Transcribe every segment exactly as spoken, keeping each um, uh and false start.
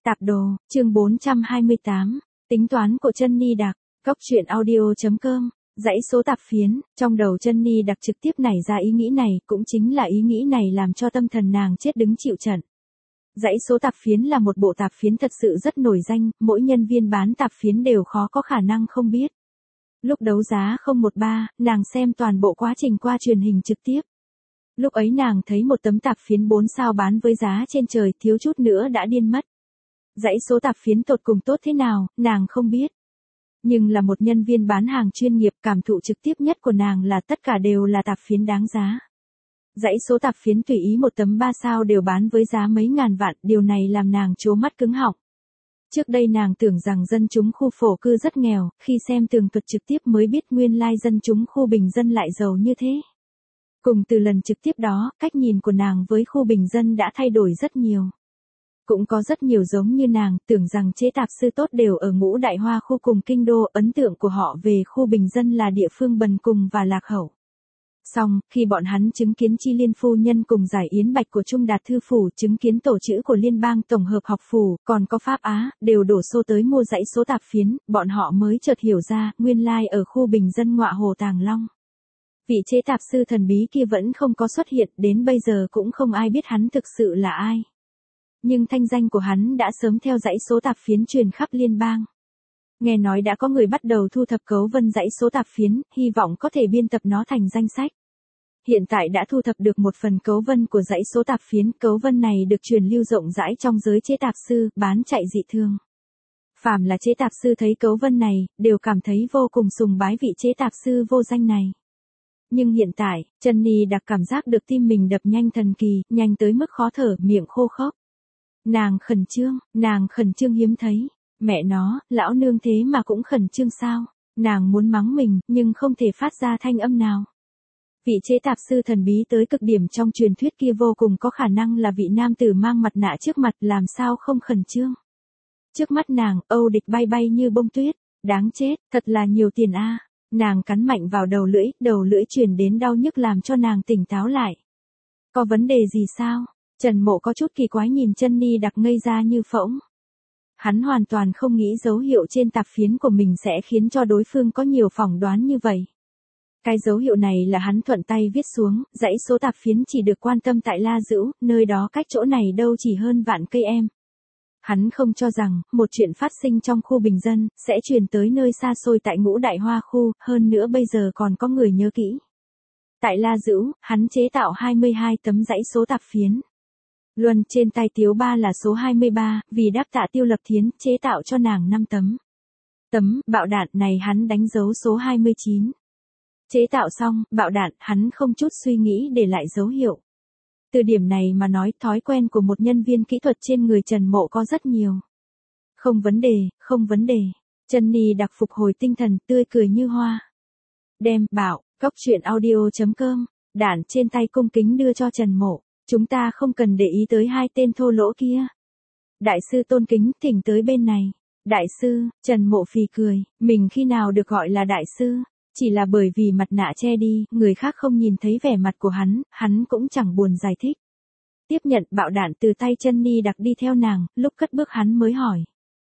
Tạp đồ, chương bốn trăm hai mươi tám, tính toán của Trân Đặc, Cóc truyện audio chấm com, dãy số tạp phiến, trong đầu Trân Đặc trực tiếp nảy ra ý nghĩ này, cũng chính là ý nghĩ này làm cho tâm thần nàng chết đứng chịu trận. Dãy số tạp phiến là một bộ tạp phiến thật sự rất nổi danh, mỗi nhân viên bán tạp phiến đều khó có khả năng không biết. Lúc đấu giá không một ba, nàng xem toàn bộ quá trình qua truyền hình trực tiếp. Lúc ấy nàng thấy một tấm tạp phiến bốn sao bán với giá trên trời, thiếu chút nữa đã điên mất. Dãy số tạp phiến tột cùng tốt thế nào, nàng không biết. Nhưng là một nhân viên bán hàng chuyên nghiệp, cảm thụ trực tiếp nhất của nàng là tất cả đều là tạp phiến đáng giá. Dãy số tạp phiến tùy ý một tấm ba sao đều bán với giá mấy ngàn vạn, điều này làm nàng trố mắt cứng họng. Trước đây nàng tưởng rằng dân chúng khu phổ cư rất nghèo, khi xem tường thuật trực tiếp mới biết nguyên lai dân chúng khu bình dân lại giàu như thế. Cùng từ lần trực tiếp đó, cách nhìn của nàng với khu bình dân đã thay đổi rất nhiều. Cũng có rất nhiều giống như nàng, tưởng rằng chế tạp sư tốt đều ở ngũ đại hoa khu cùng kinh đô, ấn tượng của họ về khu bình dân là địa phương bần cùng và lạc hậu. Xong, khi bọn hắn chứng kiến Chi Liên phu nhân cùng giải yến bạch của Trung Đạt Thư Phủ, chứng kiến tổ chữ của Liên bang Tổng hợp học phủ, còn có Pháp Á, đều đổ xô tới mua dãy số tạp phiến, bọn họ mới chợt hiểu ra, nguyên lai ở khu bình dân ngọa Hồ Tàng Long. Vị chế tạp sư thần bí kia vẫn không có xuất hiện, đến bây giờ cũng không ai biết hắn thực sự là ai. Nhưng thanh danh của hắn đã sớm theo dãy số tạp phiến truyền khắp liên bang. Nghe nói đã có người bắt đầu thu thập cấu vân dãy số tạp phiến, hy vọng có thể biên tập nó thành danh sách. Hiện tại đã thu thập được một phần cấu vân của dãy số tạp phiến, cấu vân này được truyền lưu rộng rãi trong giới chế tạp sư, bán chạy dị thường. Phàm là chế tạp sư thấy cấu vân này, đều cảm thấy vô cùng sùng bái vị chế tạp sư vô danh này. Nhưng hiện tại, Trân Đặc cảm giác được tim mình đập nhanh thần kỳ, nhanh tới mức khó thở, miệng khô khốc. Nàng khẩn trương, nàng khẩn trương hiếm thấy. Mẹ nó, lão nương thế mà cũng khẩn trương sao? Nàng muốn mắng mình, nhưng không thể phát ra thanh âm nào. Vị chế tạp sư thần bí tới cực điểm trong truyền thuyết kia vô cùng có khả năng là vị nam tử mang mặt nạ trước mặt, làm sao không khẩn trương. Trước mắt nàng, Âu Địch bay bay như bông tuyết, đáng chết, thật là nhiều tiền a. Nàng cắn mạnh vào đầu lưỡi, đầu lưỡi truyền đến đau nhức làm cho nàng tỉnh táo lại. Có vấn đề gì sao? Trần Mộ có chút kỳ quái nhìn Trân Đặc ngây ra như phỗng. Hắn hoàn toàn không nghĩ dấu hiệu trên tạp phiến của mình sẽ khiến cho đối phương có nhiều phỏng đoán như vậy. Cái dấu hiệu này là hắn thuận tay viết xuống, dãy số tạp phiến chỉ được quan tâm tại La Dữu, nơi đó cách chỗ này đâu chỉ hơn vạn cây em. Hắn không cho rằng, một chuyện phát sinh trong khu bình dân, sẽ truyền tới nơi xa xôi tại ngũ đại hoa khu, hơn nữa bây giờ còn có người nhớ kỹ. Tại La Dữu, hắn chế tạo hai mươi hai tấm dãy số tạp phiến. Luân trên tay Tiếu Ba là số hai mươi ba, vì đáp tạ Tiêu Lập Thiến, chế tạo cho nàng năm tấm. Tấm, bạo đạn này hắn đánh dấu số hai mươi chín. Chế tạo xong, bạo đạn, hắn không chút suy nghĩ để lại dấu hiệu. Từ điểm này mà nói, thói quen của một nhân viên kỹ thuật trên người Trần Mộ có rất nhiều. Không vấn đề, không vấn đề. Trân Đặc phục hồi tinh thần, tươi cười như hoa. Đem, bảo, Cóc truyện audio chấm com, đạn trên tay cung kính đưa cho Trần Mộ. Chúng ta không cần để ý tới hai tên thô lỗ kia. Đại sư tôn kính, thỉnh tới bên này. Đại sư, Trần Mộ phì cười, mình khi nào được gọi là đại sư? Chỉ là bởi vì mặt nạ che đi, người khác không nhìn thấy vẻ mặt của hắn, hắn cũng chẳng buồn giải thích. Tiếp nhận bạo đạn từ tay Trân Đặc đi theo nàng, lúc cất bước hắn mới hỏi.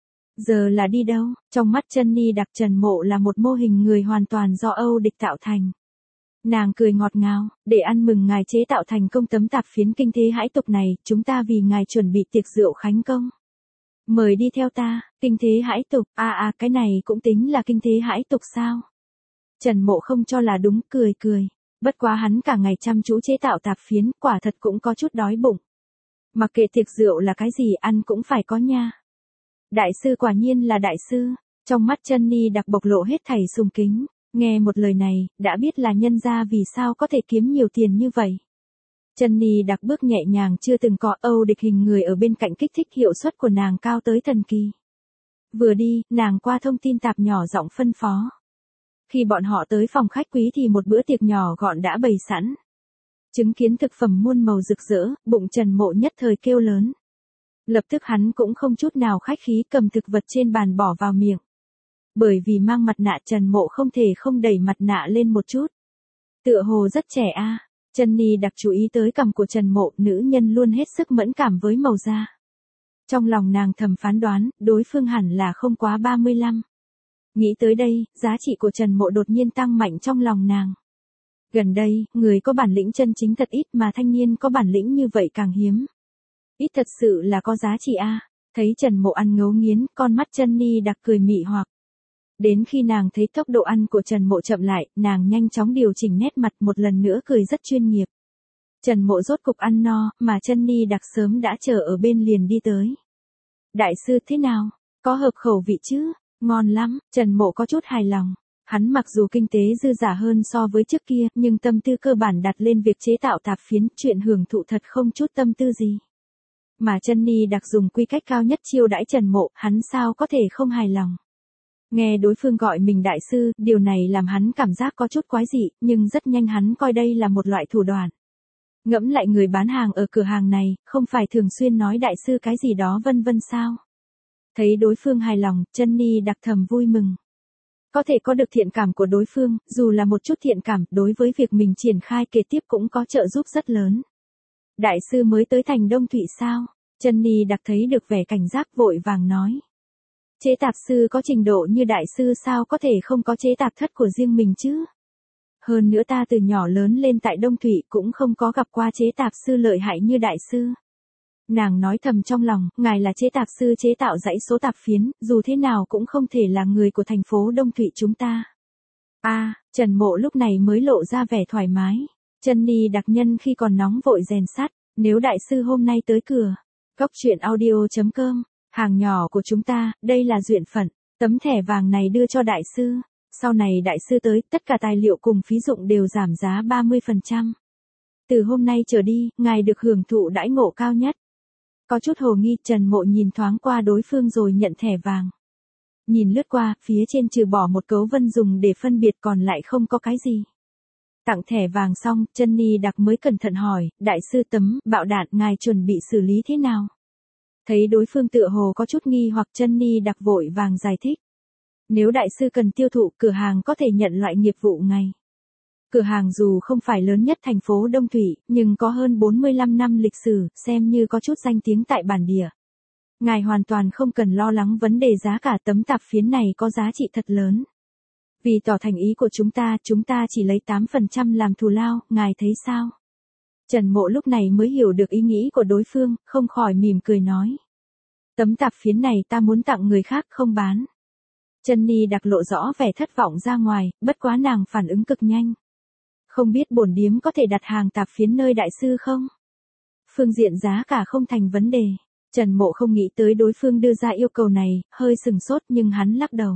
Giờ là đi đâu? Trong mắt Trân Đặc, Trần Mộ là một mô hình người hoàn toàn do Âu Địch tạo thành. Nàng cười ngọt ngào, để ăn mừng ngài chế tạo thành công tấm tạp phiến kinh thế hãi tục này, chúng ta vì ngài chuẩn bị tiệc rượu khánh công. Mời đi theo ta, kinh thế hãi tục, à à cái này cũng tính là kinh thế hãi tục sao? Trần Mộ không cho là đúng, cười cười. Bất quá hắn cả ngày chăm chú chế tạo tạp phiến, quả thật cũng có chút đói bụng. Mặc kệ tiệc rượu là cái gì, ăn cũng phải có nha. Đại sư quả nhiên là đại sư, trong mắt Trân Đặc bộc lộ hết thảy sùng kính. Nghe một lời này, đã biết là nhân gia vì sao có thể kiếm nhiều tiền như vậy. Trân Đặc bước nhẹ nhàng chưa từng có, Âu Địch hình người ở bên cạnh kích thích hiệu suất của nàng cao tới thần kỳ. Vừa đi, nàng qua thông tin tạp nhỏ giọng phân phó. Khi bọn họ tới phòng khách quý thì một bữa tiệc nhỏ gọn đã bày sẵn. Chứng kiến thực phẩm muôn màu rực rỡ, bụng Trần Mộ nhất thời kêu lớn. Lập tức hắn cũng không chút nào khách khí cầm thực vật trên bàn bỏ vào miệng. Bởi vì mang mặt nạ Trần Mộ không thể không đẩy mặt nạ lên một chút. Tựa hồ rất trẻ a. À. Trân Đặc chú ý tới cằm của Trần Mộ, nữ nhân luôn hết sức mẫn cảm với màu da. Trong lòng nàng thầm phán đoán, đối phương hẳn là không quá ba mươi lăm. Nghĩ tới đây, giá trị của Trần Mộ đột nhiên tăng mạnh trong lòng nàng. Gần đây, người có bản lĩnh chân chính thật ít mà thanh niên có bản lĩnh như vậy càng hiếm. Ít thật sự là có giá trị a. Thấy Trần Mộ ăn ngấu nghiến, con mắt chân ni đặc cười mị hoặc. Đến khi nàng thấy tốc độ ăn của Trần Mộ chậm lại, nàng nhanh chóng điều chỉnh nét mặt một lần nữa cười rất chuyên nghiệp. Trần Mộ rốt cục ăn no, mà chân ni đặc sớm đã chờ ở bên liền đi tới. Đại sư thế nào? Có hợp khẩu vị chứ? Ngon lắm, Trần Mộ có chút hài lòng. Hắn mặc dù kinh tế dư giả hơn so với trước kia, nhưng tâm tư cơ bản đặt lên việc chế tạo tạp phiến, chuyện hưởng thụ thật không chút tâm tư gì. Mà chân ni đặc dùng quy cách cao nhất chiêu đãi Trần Mộ, hắn sao có thể không hài lòng. Nghe đối phương gọi mình đại sư, điều này làm hắn cảm giác có chút quái dị, nhưng rất nhanh hắn coi đây là một loại thủ đoạn. Ngẫm lại người bán hàng ở cửa hàng này, không phải thường xuyên nói đại sư cái gì đó vân vân sao. Thấy đối phương hài lòng, chân ni đặc thầm vui mừng. Có thể có được thiện cảm của đối phương, dù là một chút thiện cảm, đối với việc mình triển khai kế tiếp cũng có trợ giúp rất lớn. Đại sư mới tới thành Đông Thụy sao? Chân ni đặc thấy được vẻ cảnh giác vội vàng nói. Chế tạp sư có trình độ như đại sư sao có thể không có chế tạp thất của riêng mình chứ? Hơn nữa ta từ nhỏ lớn lên tại Đông Thụy cũng không có gặp qua chế tạp sư lợi hại như đại sư. Nàng nói thầm trong lòng, ngài là chế tạp sư chế tạo dãy số tạp phiến, dù thế nào cũng không thể là người của thành phố Đông Thụy chúng ta. A, à, Trần Mộ lúc này mới lộ ra vẻ thoải mái. Chân ni đặc nhân khi còn nóng vội rèn sắt, nếu đại sư hôm nay tới cửa. Cốc truyện audio chấm com, hàng nhỏ của chúng ta, đây là duyên phận, tấm thẻ vàng này đưa cho đại sư. Sau này đại sư tới, tất cả tài liệu cùng phí dụng đều giảm giá ba mươi phần trăm. Từ hôm nay trở đi, ngài được hưởng thụ đãi ngộ cao nhất. Có chút hồ nghi, Trần Mộ nhìn thoáng qua đối phương rồi nhận thẻ vàng. Nhìn lướt qua, phía trên trừ bỏ một cấu vân dùng để phân biệt còn lại không có cái gì. Tặng thẻ vàng xong, chân ni đặc mới cẩn thận hỏi, đại sư tấm, bạo đạn, ngài chuẩn bị xử lý thế nào? Thấy đối phương tựa hồ có chút nghi hoặc chân ni đặc vội vàng giải thích. Nếu đại sư cần tiêu thụ, cửa hàng có thể nhận loại nghiệp vụ ngay. Cửa hàng dù không phải lớn nhất thành phố Đông Thụy, nhưng có hơn bốn mươi lăm năm lịch sử, xem như có chút danh tiếng tại bản địa. Ngài hoàn toàn không cần lo lắng vấn đề giá cả, tấm tạp phiến này có giá trị thật lớn. Vì tỏ thành ý của chúng ta, chúng ta chỉ lấy tám phần trăm làm thù lao, ngài thấy sao? Trần Mộ lúc này mới hiểu được ý nghĩ của đối phương, không khỏi mỉm cười nói. Tấm tạp phiến này ta muốn tặng người khác không bán. Chân ni đặc lộ rõ vẻ thất vọng ra ngoài, bất quá nàng phản ứng cực nhanh. Không biết bổn điếm có thể đặt hàng tạp phiến nơi đại sư không? Phương diện giá cả không thành vấn đề. Trần Mộ không nghĩ tới đối phương đưa ra yêu cầu này, hơi sừng sốt nhưng hắn lắc đầu.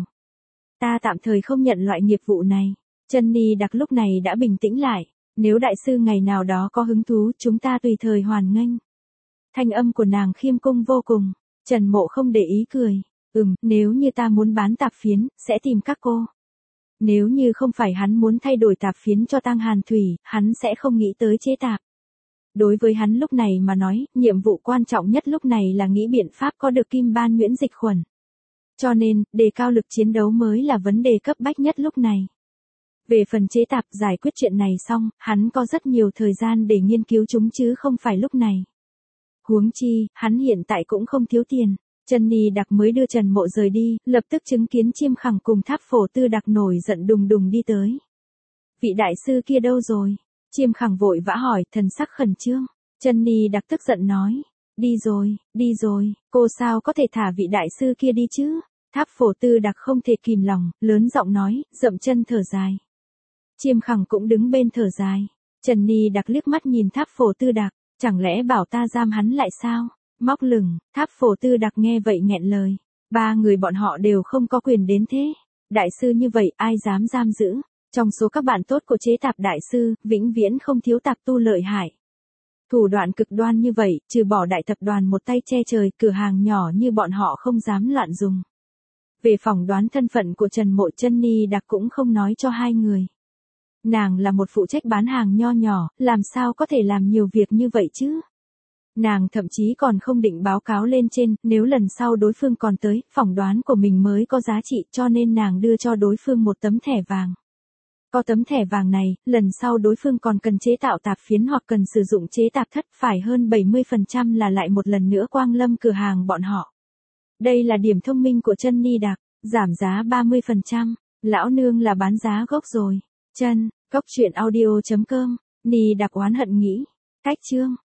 Ta tạm thời không nhận loại nghiệp vụ này. Chân ni đặc lúc này đã bình tĩnh lại. Nếu đại sư ngày nào đó có hứng thú, chúng ta tùy thời hoàn nghênh. Thanh âm của nàng khiêm cung vô cùng. Trần Mộ không để ý cười. Ừm, nếu như ta muốn bán tạp phiến, sẽ tìm các cô. Nếu như không phải hắn muốn thay đổi tạp phiến cho Tăng Hàn Thủy, hắn sẽ không nghĩ tới chế tạp. Đối với hắn lúc này mà nói, nhiệm vụ quan trọng nhất lúc này là nghĩ biện pháp có được kim ban miễn dịch khuẩn. Cho nên, đề cao lực chiến đấu mới là vấn đề cấp bách nhất lúc này. Về phần chế tạp giải quyết chuyện này xong, hắn có rất nhiều thời gian để nghiên cứu chúng chứ không phải lúc này. Huống chi, hắn hiện tại cũng không thiếu tiền. Chân ni đặc mới đưa Trần Mộ rời đi, lập tức chứng kiến Chiêm Khẳng cùng Tháp Phổ Tư đặc nổi giận đùng đùng đi tới. Vị đại sư kia đâu rồi? Chiêm Khẳng vội vã hỏi, thần sắc khẩn trương. Chân ni đặc tức giận nói. Đi rồi, đi rồi, cô sao có thể thả vị đại sư kia đi chứ? Tháp Phổ Tư đặc không thể kìm lòng, lớn giọng nói, dậm chân thở dài. Chiêm Khẳng cũng đứng bên thở dài. Trần ni đặc liếc mắt nhìn Tháp Phổ Tư đặc, chẳng lẽ bảo ta giam hắn lại sao? Móc lửng, Tháp Phổ Tư đặc nghe vậy nghẹn lời. Ba người bọn họ đều không có quyền đến thế. Đại sư như vậy ai dám giam giữ. Trong số các bạn tốt của chế tạp đại sư, vĩnh viễn không thiếu tạp tu lợi hại. Thủ đoạn cực đoan như vậy, trừ bỏ đại tập đoàn một tay che trời, cửa hàng nhỏ như bọn họ không dám loạn dùng. Về phỏng đoán thân phận của Trần Mộ, chân ni đặc cũng không nói cho hai người. Nàng là một phụ trách bán hàng nho nhỏ, làm sao có thể làm nhiều việc như vậy chứ? Nàng thậm chí còn không định báo cáo lên trên, nếu lần sau đối phương còn tới, phỏng đoán của mình mới có giá trị, cho nên nàng đưa cho đối phương một tấm thẻ vàng. Có tấm thẻ vàng này, lần sau đối phương còn cần chế tạo tạp phiến hoặc cần sử dụng chế tạp thất phải hơn bảy mươi phần trăm là lại một lần nữa quang lâm cửa hàng bọn họ. Đây là điểm thông minh của chân ni đặc, giảm giá ba mươi phần trăm, lão nương là bán giá gốc rồi. Chân, cốc truyện audio chấm com, Ni đặc oán hận nghĩ. Cách chương.